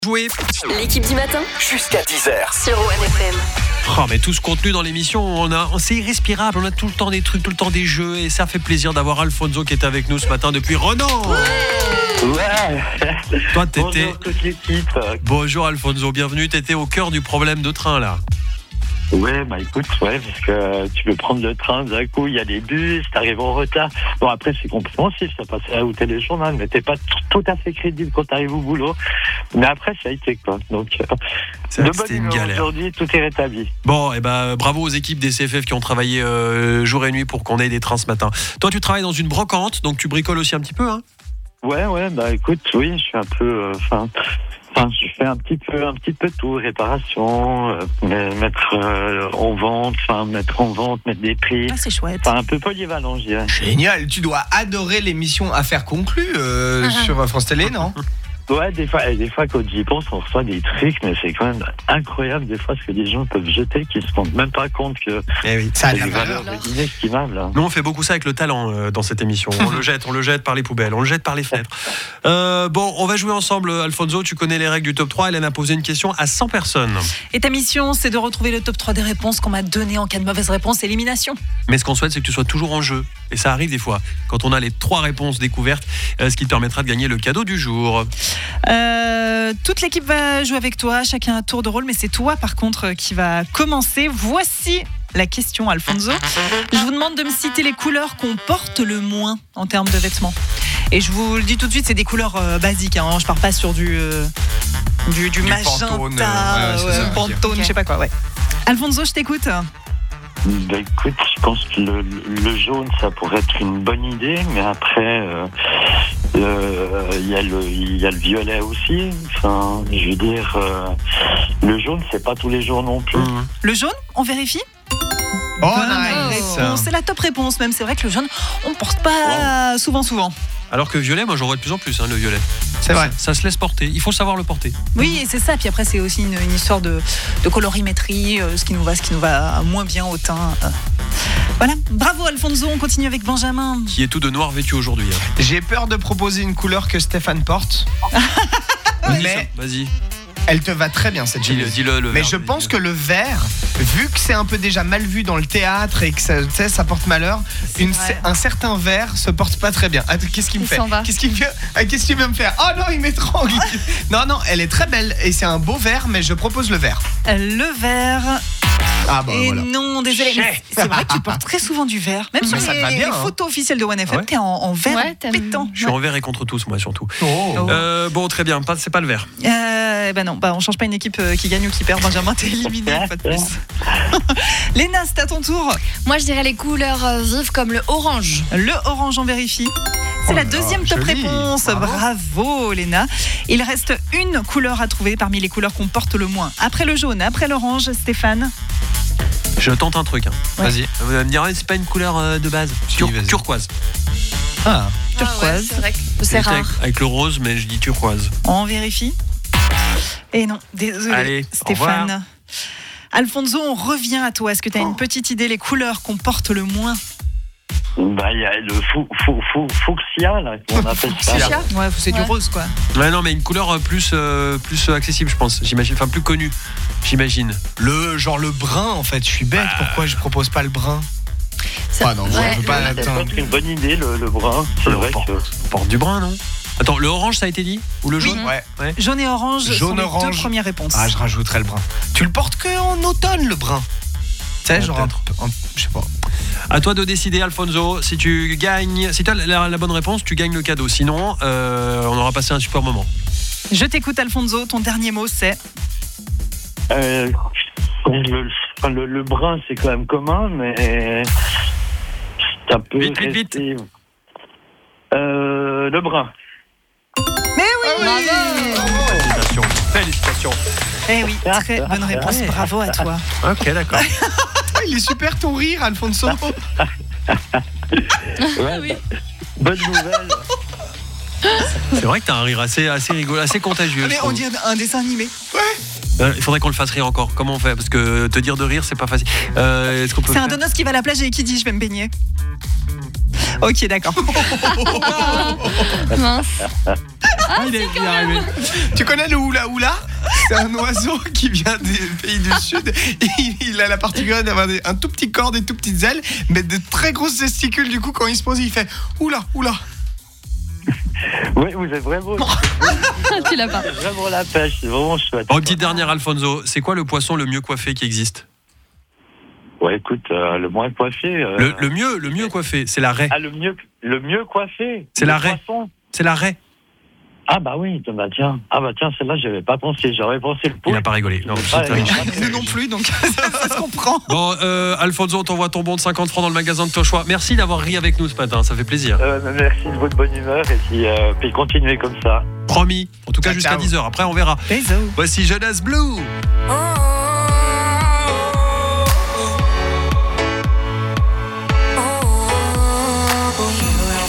Jouer L'équipe du matin jusqu'à 10h. sur ONFM. Oh, mais tout ce contenu dans l'émission, c'est irrespirable. On a tout le temps des trucs, tout le temps des jeux. Et ça fait plaisir d'avoir Alfonso qui est avec nous ce matin depuis Renan. Ouais. Toi, t'étais. Bonjour toute l'équipe. Bonjour Alfonso, bienvenue. T'étais au cœur du problème de train là. Ouais, bah écoute, ouais, parce que tu peux prendre le train, d'un coup, il y a des bus, t'arrives en retard. Bon, après, c'est compréhensif, ça passe à ou téléjournal, mais t'es pas tout à fait crédible quand t'arrives au boulot. Mais après, ça a été, quoi. Donc, C'est vrai de que bonne c'était une humeur galère. aujourd'hui, tout est rétabli. Bon, et bravo aux équipes des CFF qui ont travaillé jour et nuit pour qu'on ait des trains ce matin. Toi, tu travailles dans une brocante, donc tu bricoles aussi un petit peu, hein? Ouais, bah écoute, oui, je suis un peu, je fais un petit peu de tout, réparation, mettre en vente, mettre des prix. Ah, c'est chouette. Enfin, un peu polyvalent, je dirais. Génial, tu dois adorer l'émission Affaires conclues sur France Télé, non? Ouais, des fois, quand j'y pense, on reçoit des trucs, mais c'est quand même incroyable, des fois, ce que les gens peuvent jeter, qu'ils se rendent même pas compte que Eh oui. Ça a de c'est la une valeur. valeur inestimable. Hein. Nous, on fait beaucoup ça avec le talent dans cette émission. On le jette par les poubelles, on le jette par les fenêtres. Bon, on va jouer ensemble, Alfonso. Tu connais les règles du top 3. Hélène a posé une question à 100 personnes. Et ta mission, c'est de retrouver le top 3 des réponses qu'on m'a données en cas de mauvaise réponse. Élimination. Mais ce qu'on souhaite, c'est que tu sois toujours en jeu. Et ça arrive des fois, quand on a les 3 réponses découvertes, ce qui te permettra de gagner le cadeau du jour. Toute l'équipe va jouer avec toi, chacun un tour de rôle, mais c'est toi par contre qui va commencer. Voici la question, Alfonso. Je vous demande de me citer les couleurs qu'on porte le moins en termes de vêtements. Et je vous le dis tout de suite, c'est des couleurs basiques. Hein. Je pars pas sur du magenta, Pantone, c'est ça, Pantone, je sais pas quoi. Ouais. Alfonso, je t'écoute. Bah, écoute, je pense que le jaune, ça pourrait être une bonne idée, mais après, il y a le violet aussi. Enfin, je veux dire, le jaune, c'est pas tous les jours non plus. Le jaune, on vérifie. Oh, Bonne nice. réponse. C'est la top réponse même. C'est vrai que le jaune, on porte pas souvent. Alors que violet, moi j'en vois de plus en plus, le violet. C'est vrai. Ça se laisse porter, il faut savoir le porter. Oui, et c'est ça. Puis après, c'est aussi une histoire de colorimétrie, ce qui nous va moins bien au teint. Voilà. Bravo, Alfonso. On continue avec Benjamin. Qui est tout de noir vêtu aujourd'hui. J'ai peur de proposer une couleur que Stéphane porte. Mais Vas-y, elle te va très bien cette chemise. dis-le. Mais je pense que le vert, vu que c'est un peu déjà mal vu dans le théâtre et que ça, tu sais, ça porte malheur, vrai. un certain vert se porte pas très bien. Attends, qu'est-ce qu'il me Il fait? s'en va. Qu'est-ce qu'il veut me faire? Oh non, il m'étrangle. Non, elle est très belle et c'est un beau vert, mais je propose le vert. Le vert. Ah bah Et voilà. non, désolé. mais Chais. C'est vrai que tu portes très souvent du vert. Même sur Mais ça te va les bien, hein. photos officielles de OneFM, Ouais. t'es en vert Ouais, t'aimes- pétant. Je suis envers et contre tous, moi surtout. Oh. Bon, très bien, c'est pas le vert. Ben non, on change pas une équipe qui gagne ou qui perd. Benjamin, t'es éliminé une fois de plus. Léna, c'est à ton tour. Moi, je dirais les couleurs vives comme le orange. Le orange, on vérifie. C'est Oh la là deuxième là, top joli. réponse. Bravo, Léna. Il reste une couleur à trouver parmi les couleurs qu'on porte le moins. Après le jaune, après l'orange, Stéphane. Je tente un truc. Ouais. Vas-y. Vous allez me dire, c'est pas une couleur de base. Si, vas-y. Turquoise. Ah. Turquoise. c'est vrai que c'est rare. Avec le rose, mais je dis turquoise. On vérifie. Et non, désolé, Allez, au Stéphane. Alfonso, on revient à toi. Est-ce que tu as une petite idée, les couleurs qu'on porte le moins? Bah, il y a le fuchsia, là, qu'on appelle ça. Fuchsia. Ouais, c'est du Ouais. rose, quoi. Ouais, non, mais une couleur plus accessible, je pense. J'imagine, enfin plus connue. J'imagine. Le brun, en fait. Je suis bête. Pourquoi je propose pas le brun? Ça- Ah non, ouais. je veux pas. Ça Attends. peut être une bonne idée, le brun. C'est vrai que... On porte du brun, non? Attends, le orange, ça a été dit? Ou le jaune? Ouais. Jaune et orange sont Jaune, les orange. deux premières réponses. Ah, je rajouterais le brun. Tu le portes que en automne, le brun. Tu sais, Ouais, genre peut-être. je sais pas. À toi de décider, Alfonso. Si tu as la bonne réponse, tu gagnes le cadeau. Sinon, on aura passé un super moment. Je t'écoute, Alfonso. Ton dernier mot, c'est... Le brun, c'est quand même commun, mais ça peut Vite. rester... le brun. Félicitations. Eh oui, très bonne réponse. Bravo à toi. Ok, d'accord. Ah, il est super ton rire, Alfonso. Ouais, bonne nouvelle. C'est vrai que t'as un rire assez rigolo, assez contagieux. je Mais on trouve. dirait un dessin animé. Il faudrait qu'on le fasse rire encore. Comment on fait? Parce que te dire de rire, c'est pas facile. Est-ce qu'on peut C'est un faire donos qui va à la plage et qui dit je vais me baigner. Ok, d'accord. Mince. il est arrivé. Tu connais le hula hula? C'est un oiseau qui vient des pays du Sud. Et il a la particularité d'avoir un tout petit corps, des tout petites ailes, mais de très grosses testicules. Du coup, quand il se pose, il fait oula, oula. Oui, vous êtes vraiment. Tu l'as pas. C'est vraiment la pêche, c'est vraiment chouette. Bon, une petite dernière, Alfonso. C'est quoi le poisson le mieux coiffé qui existe? Ouais, écoute, le moins coiffé. Le mieux coiffé, c'est la raie. Ah, le mieux coiffé. C'est la raie. Poisson. C'est la raie. Ah bah oui, tiens, celle-là, j'avais pas pensé. J'aurais pensé le Il poule. n'a pas rigolé. Non, Ah, c'est terrible. Nous non plus, donc ça se comprend. Bon, Alfonso, on t'envoie ton bon de 50 francs dans le magasin de ton choix. Merci d'avoir ri avec nous ce matin, ça fait plaisir. Merci de votre bonne humeur et puis continuez comme ça. Promis. En tout cas, Ciao, jusqu'à ciao. 10h. Après, on verra. Bisous. Voici Jonas Blue. Oh.